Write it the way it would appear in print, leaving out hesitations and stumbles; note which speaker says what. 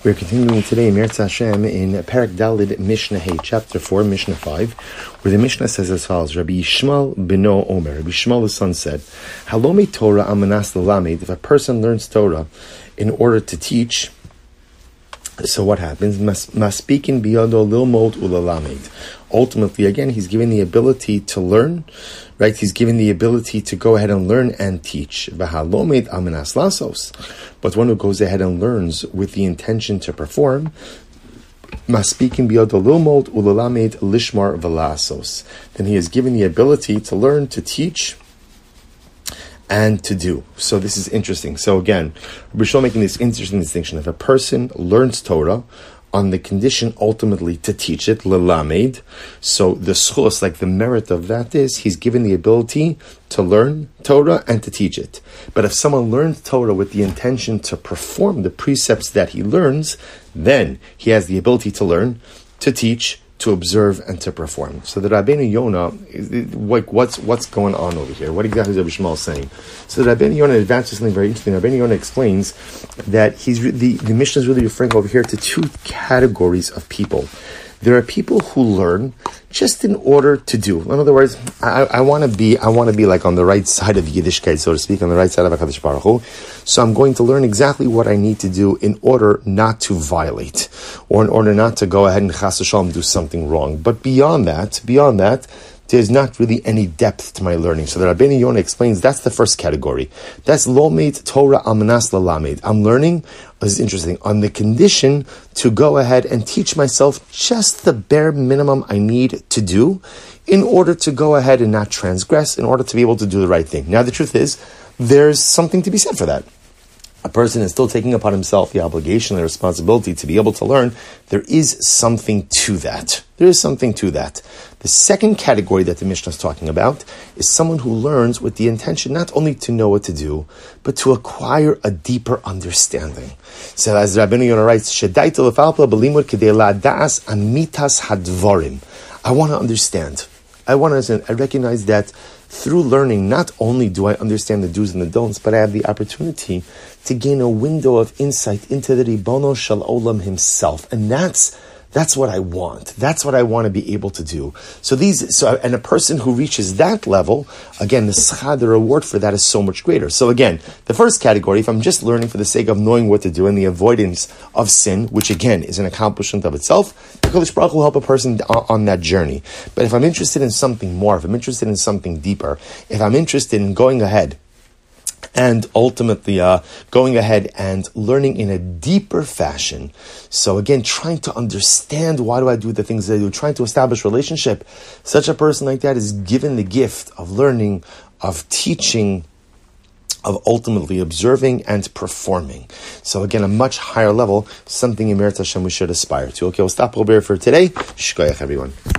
Speaker 1: We're continuing today, Meretz Hashem, in Perek Dalid Mishnah Hey, chapter 4, Mishnah 5, where the Mishnah says as follows: Rabbi Yishmael beno Omer, Rabbi Yishmael the son said, Halome Torah amanas l'lamed, if a person learns Torah in order to teach, so what happens? Maspikin biyado lilmod ulalamed. Ultimately, again, he's given the ability to learn, right? He's given the ability to go ahead and learn and teach. V'halomed amenas lasos. But one who goes ahead and learns with the intention to perform, maspikin biyado lilmod ulalamed lishmar v'lasos. Then he is given the ability to learn, to teach, and to do. So this is interesting. So again, we're still making this interesting distinction. If a person learns Torah on the condition ultimately to teach it, lelamed, so the schus, like the merit of that is, he's given the ability to learn Torah and to teach it. But if someone learns Torah with the intention to perform the precepts that he learns, then he has the ability to learn, to teach, to observe, and to perform. So the Rabbeinu Yonah, what's going on over here? What exactly is Rabbi Yishmael saying? So the Rabbeinu Yonah advances something very interesting. Rabbeinu Yonah explains that the Mishnah is really referring over here to two categories of people. There are people who learn just in order to do. In other words, I want to be like on the right side of Yiddishkeit, so to speak, on the right side of HaKadosh Baruch Hu. So I'm going to learn exactly what I need to do in order not to violate, or in order not to go ahead and chas v'shalom do something wrong. But beyond that, there's not really any depth to my learning. So the Rabbeinu Yonah explains that's the first category. That's lomed Torah amanas lalamed. I'm learning, this is interesting, on the condition to go ahead and teach myself just the bare minimum I need to do in order to go ahead and not transgress, in order to be able to do the right thing. Now the truth is, there's something to be said for that. A person is still taking upon himself the obligation, the responsibility to be able to learn. There is something to that. There is something to that. The second category that the Mishnah is talking about is someone who learns with the intention not only to know what to do, but to acquire a deeper understanding. So as Rabbeinu Yonah writes, Shedaita lefalpa belimud kedei la'das amitas hadvarim. I want to understand. I recognize that through learning, not only do I understand the do's and the don'ts, but I have the opportunity to gain a window of insight into the Ribono Shel Olam himself. And that's what I want. That's what I want to be able to do. And a person who reaches that level, again, the schad, the reward for that is so much greater. So again, the first category, if I'm just learning for the sake of knowing what to do and the avoidance of sin, which again is an accomplishment of itself, the HaKadosh Baruch Hu will help a person on that journey. But if I'm interested in something more, if I'm interested in something deeper, if I'm interested in going ahead and ultimately going ahead and learning in a deeper fashion. So again, trying to understand why do I do the things that I do, trying to establish relationship. Such a person like that is given the gift of learning, of teaching, of ultimately observing and performing. So again, a much higher level, something in Meretz Hashem we should aspire to. Okay, we'll stop over here for today. Shkoyach, everyone.